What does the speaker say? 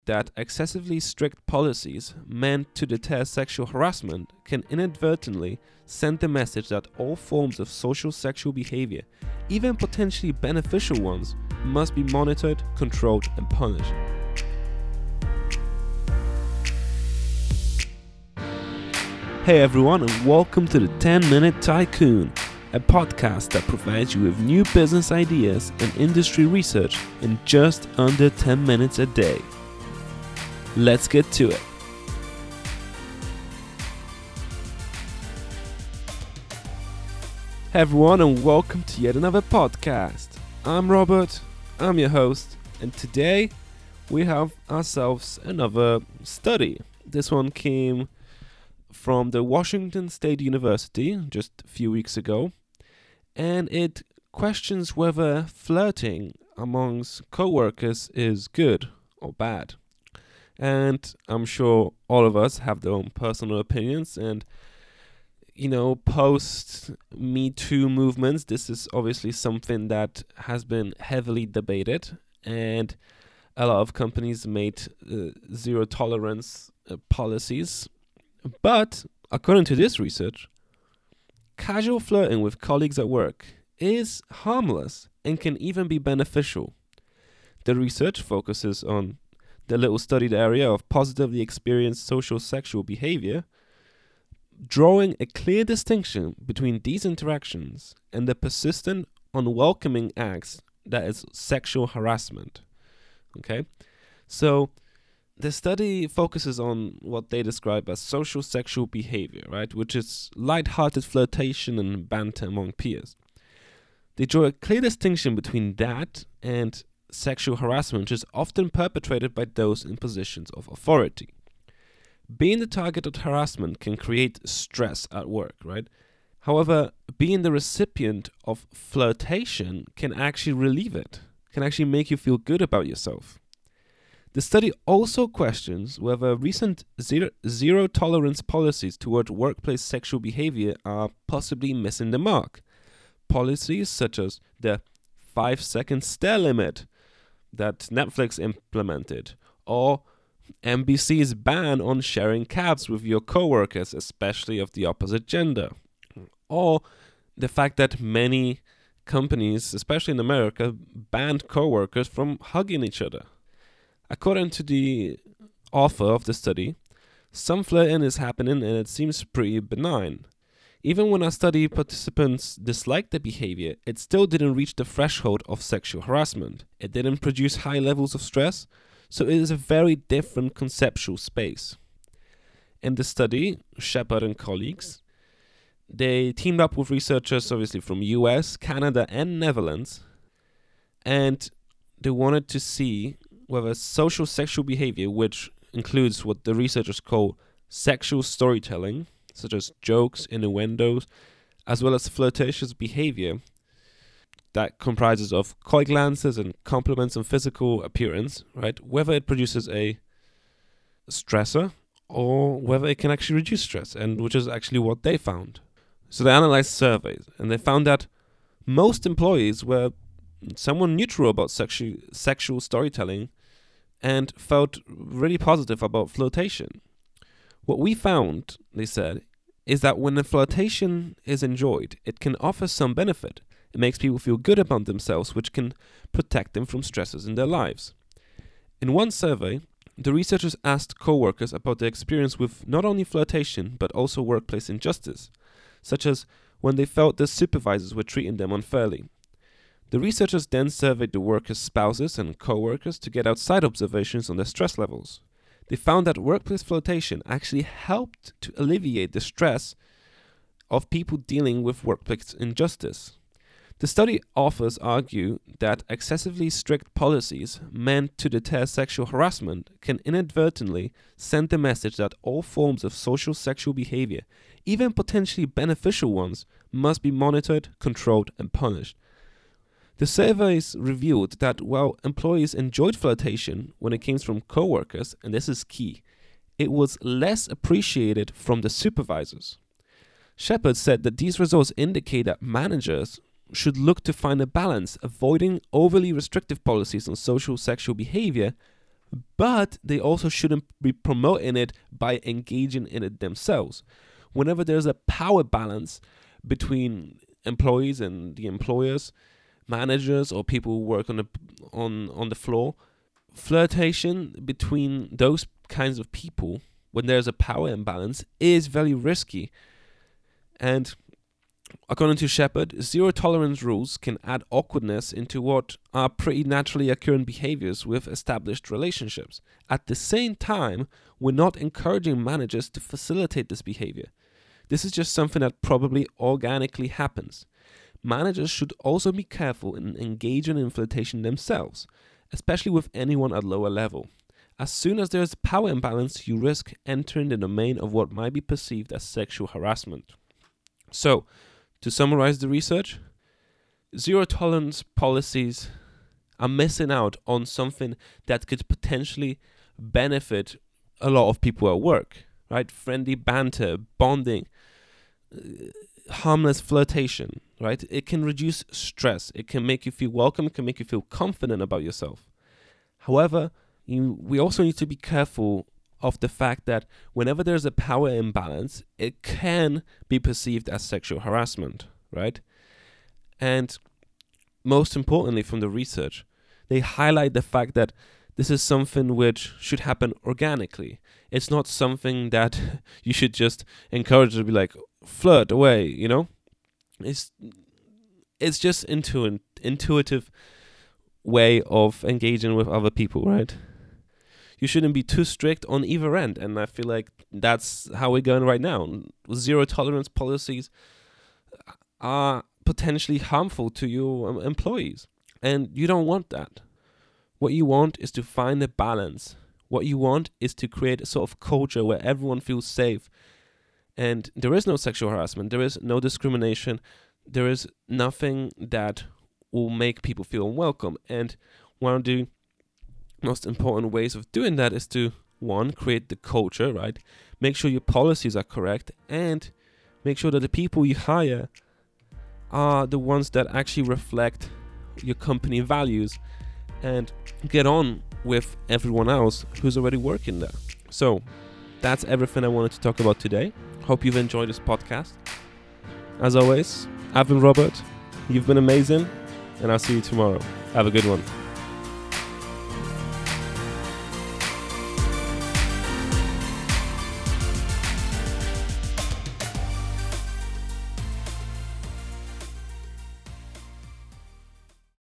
that excessively strict policies meant to deter sexual harassment can inadvertently send the message that all forms of social sexual behavior, even potentially beneficial ones, must be monitored, controlled, and punished. Hey everyone, and welcome to the 10-Minute Tycoon, a podcast that provides you with new business ideas and industry research in just under 10 minutes a day. Let's get to it. Hey everyone, and welcome to yet another podcast. I'm Robert, I'm your host, and today we have ourselves another study. This one came from the Washington State University just a few weeks ago, and it questions whether flirting amongst co-workers is good or bad. And I'm sure all of us have their own personal opinions, and post Me Too movements, this is obviously something that has been heavily debated, and a lot of companies made zero tolerance policies. But according to this research, casual flirting with colleagues at work is harmless and can even be beneficial. The research focuses on the little studied area of positively experienced social sexual behavior, drawing a clear distinction between these interactions and the persistent, unwelcoming acts that is sexual harassment. Okay? So the study focuses on what they describe as social sexual behavior, right, which is light-hearted flirtation and banter among peers. They draw a clear distinction between that and sexual harassment, which is often perpetrated by those in positions of authority. Being the target of harassment can create stress at work, right? However, being the recipient of flirtation can actually relieve it, can actually make you feel good about yourself. The study also questions whether recent zero tolerance policies toward workplace sexual behavior are possibly missing the mark. Policies such as the 5-second stare limit that Netflix implemented, or NBC's ban on sharing cabs with your coworkers, especially of the opposite gender, or the fact that many companies, especially in America, banned coworkers from hugging each other. According to the author of the study, some flirting is happening and it seems pretty benign. Even when our study participants disliked the behavior, it still didn't reach the threshold of sexual harassment. It didn't produce high levels of stress, so it is a very different conceptual space. In the study, Shepard and colleagues, they teamed up with researchers obviously from US, Canada and Netherlands, and they wanted to see whether social sexual behavior, which includes what the researchers call sexual storytelling, such as jokes, innuendos, as well as flirtatious behavior that comprises of coy glances and compliments on physical appearance, right? Whether it produces a stressor or whether it can actually reduce stress, and which is actually what they found. So they analyzed surveys, and they found that most employees were somewhat neutral about sexual storytelling and felt really positive about flirtation. What we found, they said, is that when a flirtation is enjoyed, it can offer some benefit. It makes people feel good about themselves, which can protect them from stresses in their lives. In one survey, the researchers asked co-workers about their experience with not only flirtation, but also workplace injustice, such as when they felt their supervisors were treating them unfairly. The researchers then surveyed the workers' spouses and co-workers to get outside observations on their stress levels. They found that workplace flirtation actually helped to alleviate the stress of people dealing with workplace injustice. The study authors argue that excessively strict policies meant to deter sexual harassment can inadvertently send the message that all forms of social sexual behavior, even potentially beneficial ones, must be monitored, controlled, and punished. The surveys revealed that while employees enjoyed flirtation when it came from co-workers, and this is key, it was less appreciated from the supervisors. Shepard said that these results indicate that managers should look to find a balance, avoiding overly restrictive policies on social sexual behavior but they also shouldn't be promoting it by engaging in it themselves. Whenever there's a power balance between employees and the employers, managers, or people who work on the floor, flirtation between those kinds of people, when there's a power imbalance, is very risky. And according to Shepard, zero tolerance rules can add awkwardness into what are pretty naturally occurring behaviors with established relationships. At the same time, we're not encouraging managers to facilitate this behavior. This is just something that probably organically happens. Managers should also be careful in engaging in flirtation themselves, especially with anyone at lower level. As soon as there is a power imbalance, you risk entering the domain of what might be perceived as sexual harassment. So, to summarize the research, zero tolerance policies are missing out on something that could potentially benefit a lot of people at work, right? Friendly banter, bonding, harmless flirtation, right? It can reduce stress. It can make you feel welcome. It can make you feel confident about yourself. However, we also need to be careful of the fact that whenever there's a power imbalance, it can be perceived as sexual harassment, right? And most importantly, from the research, they highlight the fact that this is something which should happen organically. It's not something that you should just encourage to be like, flirt away, you know? It's just intuitive way of engaging with other people, right? You shouldn't be too strict on either end, and I feel like that's how we're going right now. Zero tolerance policies are potentially harmful to your employees, and you don't want that. What you want is to find a balance. What you want is to create a sort of culture where everyone feels safe, and there is no sexual harassment, there is no discrimination, there is nothing that will make people feel unwelcome. And one of the most important ways of doing that is to, one, create the culture, right? Make sure your policies are correct, and make sure that the people you hire are the ones that actually reflect your company values and get on with everyone else who's already working there. So that's everything I wanted to talk about today. Hope you've enjoyed this podcast. As always, I've been Robert. You've been amazing, and I'll see you tomorrow. Have a good one.